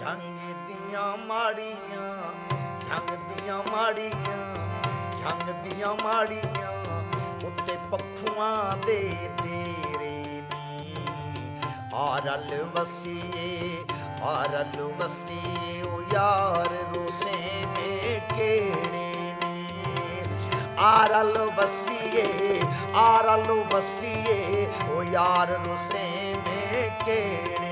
ਝੰਗ ਦੀਆਂ ਮਾੜੀਆਂ, ਝੰਗ ਦੀਆਂ ਮਾੜੀਆਂ, ਝੰਗ ਦੀਆਂ ਮਾੜੀਆਂ ਉੱਤੇ ਪੱਖੂਆਂ ਦੇ ਡੇਰੇ ਨੀ। ਆ ਰਲ ਵਸੀਏ, ਆ ਰਲ ਵਸੀਏ ਉਹ ਯਾਰ ਰੋਸੇ ਨੇ ਕਿਹੜੇ ਨੀ। ਆ ਰਲ ਵਸੀਏ, ਆ ਰਲ ਵਸੀਏ ਉਹ ਯਾਰ ਰੋਸੇ ਨੇ ਕਿਹੜੇ।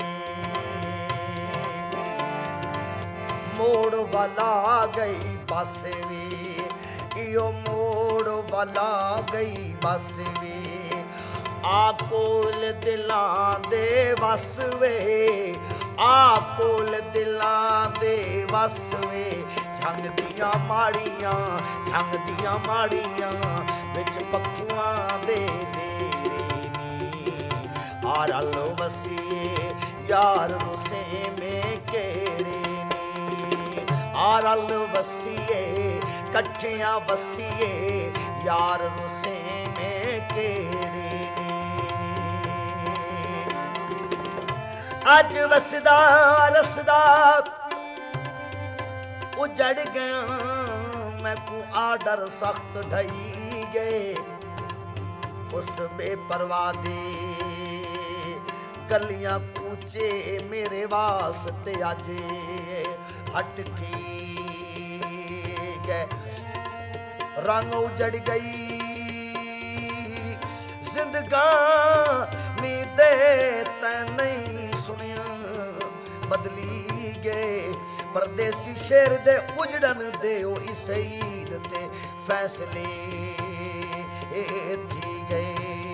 ਮੋੜ ਵਾਲਾ ਗਈ ਬੱਸ ਵੇ, ਇਓ ਮੋੜ ਵਾਲਾ ਗਈ ਬੱਸ ਵੇ। ਆ ਕੋਲ ਦਿਲਾਂ ਦੇ ਵਸ ਵੇ, ਆ ਕੋਲ ਦਿਲਾਂ ਦੇ ਵਸ ਵੇ। ਝੰਗ ਦੀਆਂ ਮਾੜੀਆਂ, ਝੰਗ ਦੀਆਂ ਮਾੜੀਆਂ ਵਿੱਚ ਪੱਖੂਆਂ ਦੇ ਡੇਰੇ ਨੀ। ਆ ਰਲ ਵਸੀਏ ਯਾਰ ਰੁਸੇ ਮੇ ਕਿਹੜੇ। ਆ ਰਲ ਵਸੀਏ ਇਕੱਠਿਆਂ ਵਸੀਏ ਯਾਰ ਰੁਸੇ ਨੇ ਕਿਹੜੇ ਨੇ। ਅੱਜ ਵਸਦਾ ਰਸਦਾ ਉਜੜ ਗਿਆ, ਮੈਂ ਕੋ ਆਡਰ ਸਖਤ ਢਈ ਗਏ। ਉਸ ਬੇਪਰਵਾਹ ਦੇ ਗਲੀਆਂ ਕੂਚੇ ਮੇਰੇ ਵਾਸਤੇ ਅੱਜ ਹਟ ਕੇ ਗਏ। ਰੰਗ ਉਜੜ ਗਈ ਜ਼ਿੰਦਗਾਨੀ ਦੇ, ਤੈਂ ਨਹੀਂ ਸੁਣਿਆ ਬਦਲੀ ਗਏ। ਪਰਦੇਸੀ ਸ਼ੇਰ ਦੇ ਉਜੜਨ ਦੇ ਉਹ ਈਦ ਤੇ ਫੈਸਲੇ ਥੀ ਗਏ।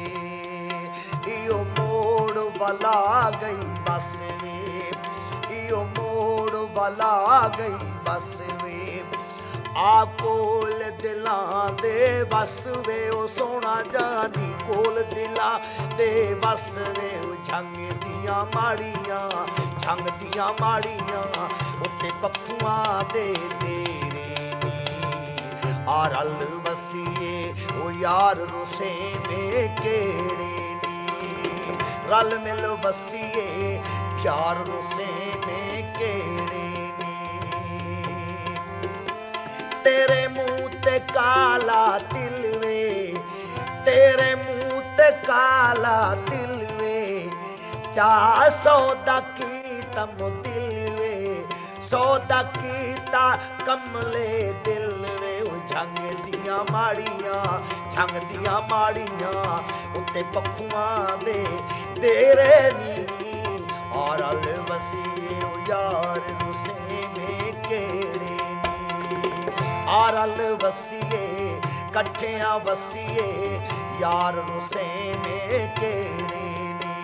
ਇਓ ਮੋੜ ਵਾਲਾ ਗਈ ਬੱਸ ਵੇ, ਇਓ ਮੋੜ ਵਾਲਾ ਗਈ ਬੱਸ ਵੇ। ਆ ਕੋਲ ਦਿਲਾਂ ਦੇ ਵਸ ਵੇ ਉਹ ਸੋਹਣਾ ਜਾਨੀ ਕੋਲ ਦਿਲਾਂ ਦੇ ਵਸ ਵੇ। ਉਹ ਝੰਗ ਦੀਆਂ ਮਾੜੀਆਂ, ਝੰਗ ਦੀਆਂ ਮਾੜੀਆਂ ਉੱਤੇ ਪੱਖੂਆਂ ਦੇ ਡੇਰੇ ਨੀ। ਆ ਰਲ ਵਸੀਏ ਉਹ ਯਾਰ ਰੁਸੇ ਮੇ ਕਿਹੜੇ ਨੀ। ਰਲ ਮਿਲ ਵਸੀਏ ਯਾਰ ਰੁਸੇ ਮੇ ਕਿਹੜੇ। ਤੇਰੇ ਮੂੰਹ ਤੇ ਕਾਲਾ ਤਿਲ ਵੇ, ਤੇਰੇ ਮੂੰਹ ਤੇ ਕਾਲਾ ਤਿਲ ਵੇ। ਚਾਹ ਸੌਦਾ ਕੀਤਾ ਮੁਦਿਲ ਵੇ, ਸੌਦਾ ਕੀਤਾ ਕਮਲੇ ਦਿਲ ਵੇ। ਉਹ ਝੰਗ ਦੀਆਂ ਮਾੜੀਆਂ, ਝੰਗ ਦੀਆਂ ਮਾੜੀਆਂ ਉੱਤੇ ਪੱਖੂਆਂ ਦੇ ਡੇਰੇ ਨੀ। ਆ ਰਲ ਵਸੀਏ ਉਹ ਯਾਰ ਰੁਸੇ ਨੇ ਕਿਹੜੇ। ਆ ਰਲ ਵਸੀਏ ਇਕੱਠਿਆਂ ਵਸੀਏ ਯਾਰ ਰੁਸੇ ਨੇ ਕਿਹੜੇ ਨੇ।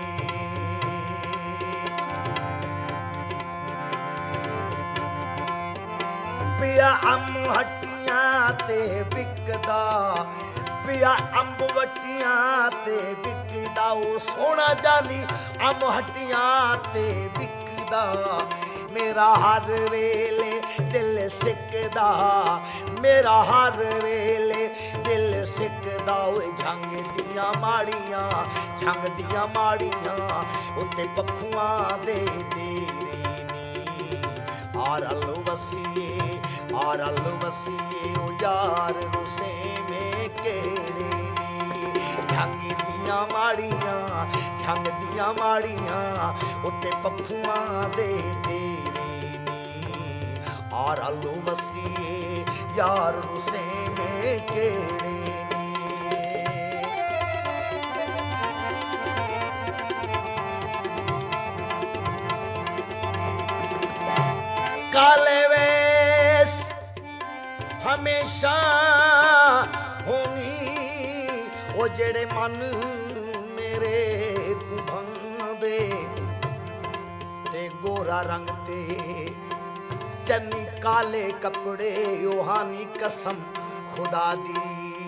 ਪਿਆ ਅੰਬ ਹੱਟੀਆਂ ਤੇ ਵਿਕਦਾ, ਪਿਆ ਅੰਬ ਵਟੀਆਂ ਤੇ ਵਿਕਦਾ। ਉਹ ਸੋਹਣਾ ਜਾਨੀ ਅੰਬ ਹੱਟੀਆਂ ਤੇ ਵਿਕਦਾ। ਮੇਰਾ ਹਰ ਵੇਲੇ ਦਿਲ ਸਿੱਕਦਾ, ਮੇਰਾ ਹਰ ਵੇਲੇ ਦਿਲ ਸਿੱਕਦਾ। ਓਏ ਝੰਗ ਦੀਆਂ ਮਾੜੀਆਂ, ਝੰਗ ਦੀਆਂ ਮਾੜੀਆਂ ਉੱਤੇ ਪੱਖੂਆਂ ਦੇ ਡੇਰੇ ਨੀ। ਆ ਰਲ ਵਸੀਏ, ਆ ਰਲ ਵਸੀਏ ਉਹ ਯਾਰ ਰੁਸੇ ਮੇ ਕਿਹੜੇ ਨੀ। ਝੰਗ ਦੀਆਂ ਮਾੜੀਆਂ, ਝੰਗ ਦੀਆਂ ਮਾੜੀਆਂ ਉੱਤੇ ਪੱਖੂਆਂ ਦੇ ਡੇਰੇ ਨੀ। ਆ ਰਲ ਵਸੀਏ ਯਾਰ ਰੁਸੇ ਮੇ ਕਿਹੜੇ ਨੀ। ਕਾਲੇ ਵੇਸ ਹਮੇਸ਼ਾ ਹੋਣੀ, ਉਹ ਜਿਹੜੇ ਮਨ ਮੇਰੇ ਕੁਭਾਂਦੇ। ਤੇ ਗੋਰਾ ਰੰਗ ਤੇ ਚੰਨੀ ਕਾਲੇ ਕੱਪੜੇ ਉਹ ਹਾਨੀ ਕਸਮ ਖੁਦਾ ਦੀ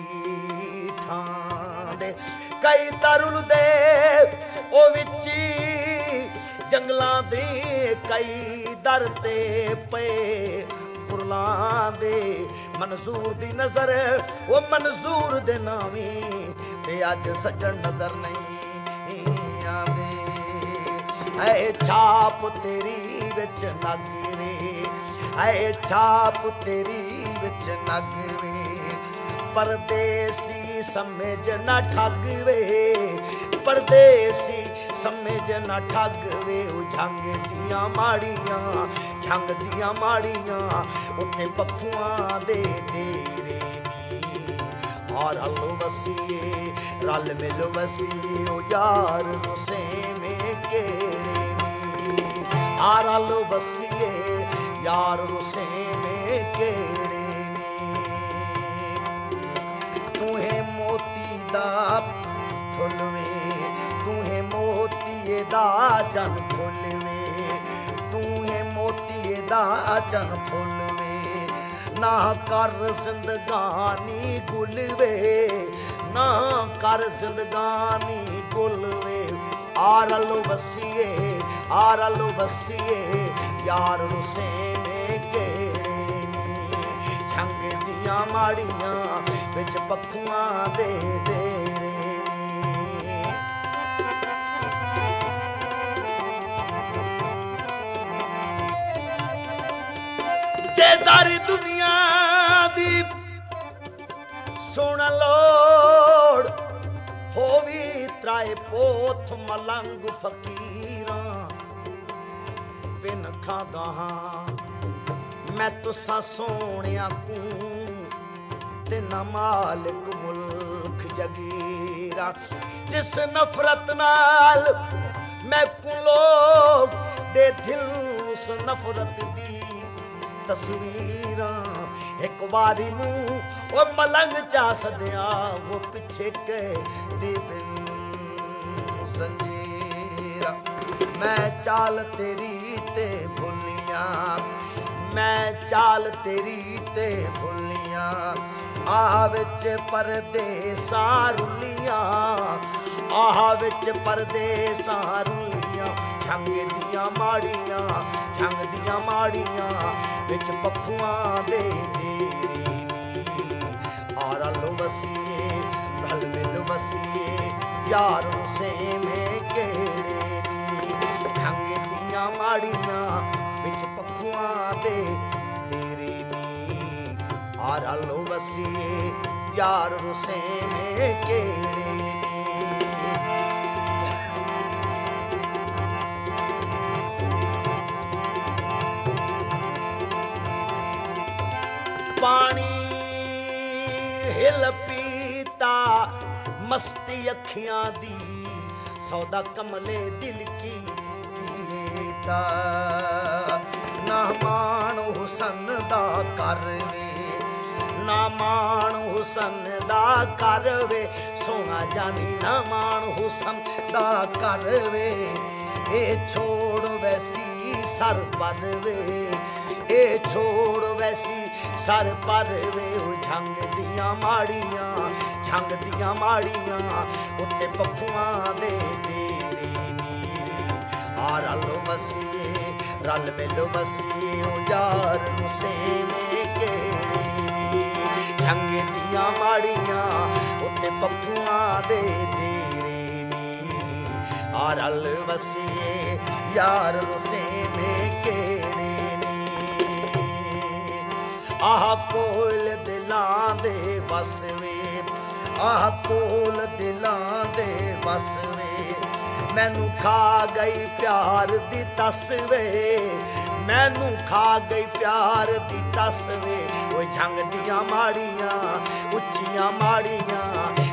ਠਾਂਡੇ। ਕਈ ਤਰੁਲ ਦੇ ਉਹ ਵਿੱਚ ਜੰਗਲਾਂ ਦੇ, ਕਈ ਦਰ ਤੇ ਪਏ ਕੁਰਲਾਂ ਦੇ। ਮਨਜ਼ੂਰ ਦੀ ਨਜ਼ਰ ਉਹ ਮਨਜ਼ੂਰ ਦੇ ਨਾਵੀਂ ਤੇ ਅੱਜ ਸੱਜਣ ਨਜ਼ਰ ਨਹੀਂ ਆਂਦੇ। ਹੈ ਛਾਪ ਤੇਰੀ ਵਿੱਚ ਨਗ ਵੇ, ਹੈ ਛਾਪ ਤੇਰੀ ਵਿੱਚ ਨਗ ਵੇ। ਪਰਦੇਸੀ ਸਮਝ ਨਾ ਠੱਗ ਵੇ, ਪਰਦੇਸੀ ਸਮਝ ਨਾ ਠੱਗ ਵੇ। ਉਹ ਜੰਗ ਦੀਆਂ ਮਾੜੀਆਂ, ਜੰਗ ਦੀਆਂ ਮਾੜੀਆਂ ਉੱਤੇ ਪੱਖੂਆਂ ਦੇ ਡੇਰੇ ਨੀ। ਆ ਰਲ ਵਸੀਏ ਰਲ ਮਿਲ ਵਸੀਏ ਉਹ ਯਾਰ ਰੁਸੇਵੇਂ ਕਿਹੜੇ ਨੀ। ਆ ਰਲ ਵਸੀਏ ਯਾਰ ਰੁਸੇਵੇਂ ਕਿਹੜੇ ਨੀ। ਤੂੰ ਹੈ ਮੋਤੀ ਦਾ ਫੁੱਲ ਵੇ, ਤੂੰ ਹੈ ਮੋਤੀਏ ਦਾ ਚੰਨ ਫੁੱਲ ਵੇ, ਤੂੰ ਹੈ ਮੋਤੀਏ ਦਾ ਚੰਨ ਫੁੱਲ ਵੇ। ਨਾ ਕਰ ਜ਼ਿੰਦਗਾਨੀ ਗੁਲ ਵੇ, ਨਾ ਕਰ ਜ਼ਿੰਦਗਾਨੀ ਗੁਲ ਵੇ। ਆ ਰਲ ਵਸੀਏ ਆ ਰਲ ਵਸੀਏ ਯਾਰ ਰੁਸੇਵੇਂ ਕਿਹੜੇ ਨੀ। ਜੰਗ ਦੀਆਂ ਮਾੜੀਆਂ ਵਿੱਚ ਪੱਖੂਆਂ ਦੇ ਡੇਰੇ ਨੀ। ਜੇ ਸਾਰੀ ਦੁਨੀਆ ਦੀ ਸੁਣ ਲੋੜ ਹੋਵੀ ਤਰਾਏ ਪੋਥ ਮਲੰਗ ਫਕੀਰਾਂ ਬਿਨ ਖਾਦਾ ਹਾਂ ਮੈਂ ਤੁਸਾਂ ਸੋਹਣਿਆ ਕੂ ਤੇ ਨਾ ਮਾਲਿਕ ਮੁਲਕ ਜਗੀਰਾ। ਜਿਸ ਨਫ਼ਰਤ ਨਾਲ ਮੈਂ ਕੁਲੋ ਦੇ ਦਿਲ ਉਸ ਨਫ਼ਰਤ ਦੀ ਤਸਵੀਰਾਂ। ਇੱਕ ਵਾਰੀ ਨੂੰ ਉਹ ਮਲੰਗ ਚਾ ਸਦਿਆ ਉਹ ਪਿੱਛੇ ਕੇ ਦੇ ਬਿਨ ਸੰਜੀਰਾ। ਮੈਂ ਚਾਲ ਤੇਰੀ ਤੇ ਭੁੱਲੀਆਂ, ਮੈਂ ਚਾਲ ਤੇਰੀ ਤੇ ਭੁੱਲੀਆਂ। ਆਹ ਵਿੱਚ ਪਰਦੇਸਾਂ ਰੁੱਲੀਆਂ, ਆਹ ਵਿੱਚ ਪਰਦੇਸਾਂ ਰੁੱਲੀਆਂ। ਜੰਗ ਦੀਆਂ ਮਾੜੀਆਂ, ਜੰਗ ਦੀਆਂ ਮਾੜੀਆਂ ਵਿੱਚ ਪੱਖੂਆਂ ਦੇ ਡੇਰੇ ਨੀ। ਆ ਰਲ ਵਸੀਏ ਰਲ ਮਿਲ ਵਸੀਏ ਯਾਰ ਰੁਸੇਵੇਂ ਕਿਹੜੇ ਨੀ। ਜੰਗ ਦੀਆਂ ਮਾੜੀਆਂ ਵਿੱਚ ਪੱਖੂਆਂ ਦੇ ਡੇਰੇ ਨੀ। ਆ ਰਲ ਵਸੀਏ ਯਾਰ ਰੁਸੇਵੇਂ ਕਿਹੜੇ ਨੀ। ਪਾਣੀ ਹਿਲ ਪੀਤਾ ਮਸਤੀ ਅੱਖੀਆਂ ਦੀ, ਸੌਦਾ ਕਮਲੇ ਦਿਲ ਕੀ ਕੀਤਾ। ਨਾ ਮਾਣ ਹੁਸਨ ਦਾ ਕਰ ਵੇ, ਨਾ ਮਾਣ ਹੁਸਨ ਦਾ ਕਰ ਵੇ। ਸੋਹਣਾ ਜਾਨੀ ਨਾ ਮਾਣ ਹੁਸਨ ਦਾ ਕਰ ਵੇ। ਇਹ ਛੋੜ ਵੈਸੀ ਸਰ ਪਰ ਵੇ, ਇਹ ਛੋੜ ਵੈਸੀ ਸਰ ਪਰ ਵੇ। ਉਹ ਜੰਗ ਦੀਆਂ ਮਾੜੀਆਂ, ਜੰਗ ਦੀਆਂ ਮਾੜੀਆਂ ਉੱਤੇ ਪੱਖੂਆਂ ਦੇ ਡੇਰੇ ਨੀ। ਆ ਰਲ ਵਸੀਏ ਰਲ ਮਿਲ ਵਸੀਏ ਉਹ ਯਾਰ ਰੁਸੇਵੇਂ ਕਿਹੜੇ ਨੀ। ਜੰਗ ਦੀਆਂ ਮਾੜੀਆਂ ਉੱਤੇ ਪੱਖੂਆਂ ਦੇ ਡੇਰੇ ਨੀ। ਆ ਰਲ ਵਸੀਏ ਯਾਰ ਰੁਸੇਵੇਂ ਕਿਹੜੇ ਨੀ। ਆਹ ਕੋਲ ਦਿਲਾਂ ਦੇ ਵਸ ਵੇ, ਆਹ ਕੋਲ ਦਿਲਾਂ ਦੇ ਵਸ ਵੇ। ਮੈਨੂੰ ਖਾ ਗਈ ਪਿਆਰ ਦੀ ਤਸ ਵੇ, ਮੈਨੂੰ ਖਾ ਗਈ ਪਿਆਰ ਦੀ ਤਸ ਵੇ। ਉਹ ਜੰਗ ਦੀਆਂ ਮਾੜੀਆਂ ਉੱਚੀਆਂ ਮਾੜੀਆਂ